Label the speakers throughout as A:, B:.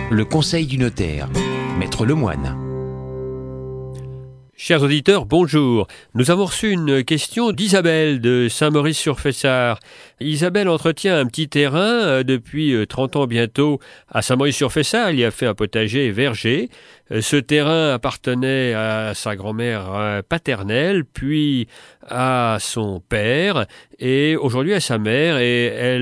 A: Le conseil du notaire, Maître Lemoine.
B: Chers auditeurs, bonjour. Nous avons reçu une question d'Isabelle de Saint-Maurice-sur-Fessard. Isabelle entretient un petit terrain depuis 30 ans bientôt à Saint-Maurice-sur-Fessard. Il y a fait un potager et verger. Ce terrain appartenait à sa grand-mère paternelle, puis à son père et aujourd'hui à sa mère. Et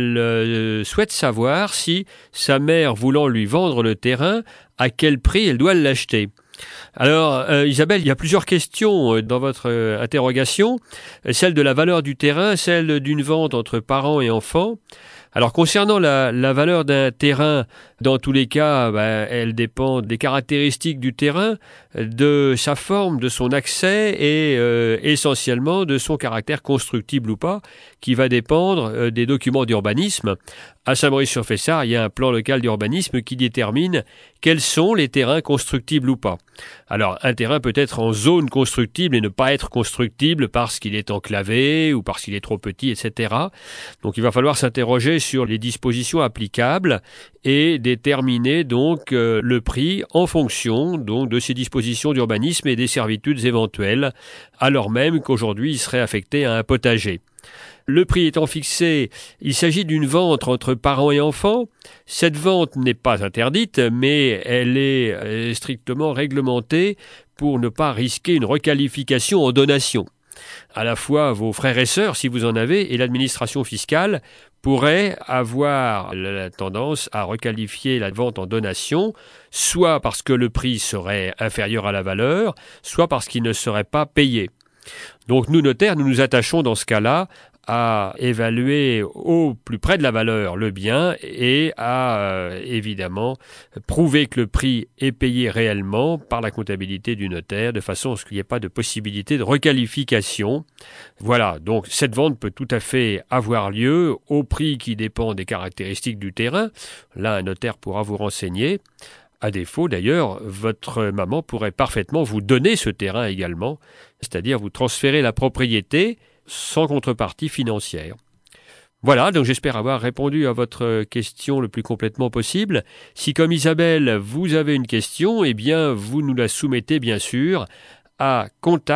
B: elle souhaite savoir si sa mère, voulant lui vendre le terrain, à quel prix elle doit l'acheter. Alors, Isabelle, il y a plusieurs questions dans votre interrogation. Celle de la valeur du terrain, celle d'une vente entre parents et enfants. Alors, concernant la valeur d'un terrain, dans tous les cas, elle dépend des caractéristiques du terrain, de sa forme, de son accès et essentiellement de son caractère constructible ou pas, qui va dépendre des documents d'urbanisme. À Saint-Maurice-sur-Fessard, il y a un plan local d'urbanisme qui détermine quels sont les terrains constructibles ou pas. Alors, un terrain peut être en zone constructible et ne pas être constructible parce qu'il est enclavé ou parce qu'il est trop petit, etc. Donc, il va falloir s'interroger sur les dispositions applicables et déterminer donc le prix en fonction donc de ces dispositions d'urbanisme et des servitudes éventuelles, alors même qu'aujourd'hui, il serait affecté à un potager. Le prix étant fixé, il s'agit d'une vente entre parents et enfants. Cette vente n'est pas interdite, mais elle est strictement réglementée pour ne pas risquer une requalification en donation. À la fois vos frères et sœurs, si vous en avez, et l'administration fiscale pourraient avoir la tendance à requalifier la vente en donation, soit parce que le prix serait inférieur à la valeur, soit parce qu'il ne serait pas payé. Donc nous, notaires, nous nous attachons dans ce cas-là à évaluer au plus près de la valeur le bien et à évidemment prouver que le prix est payé réellement par la comptabilité du notaire de façon à ce qu'il n'y ait pas de possibilité de requalification. Voilà, donc cette vente peut tout à fait avoir lieu au prix qui dépend des caractéristiques du terrain. Là, un notaire pourra vous renseigner. À défaut, d'ailleurs, votre maman pourrait parfaitement vous donner ce terrain également, c'est-à-dire vous transférer la propriété sans contrepartie financière. Voilà, donc j'espère avoir répondu à votre question le plus complètement possible. Si, comme Isabelle, vous avez une question, eh bien, vous nous la soumettez bien sûr à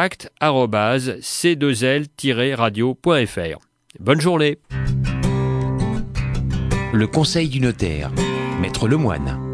B: contact@c2l-radio.fr. Bonne journée.
A: Le conseil du notaire, Maître Lemoine.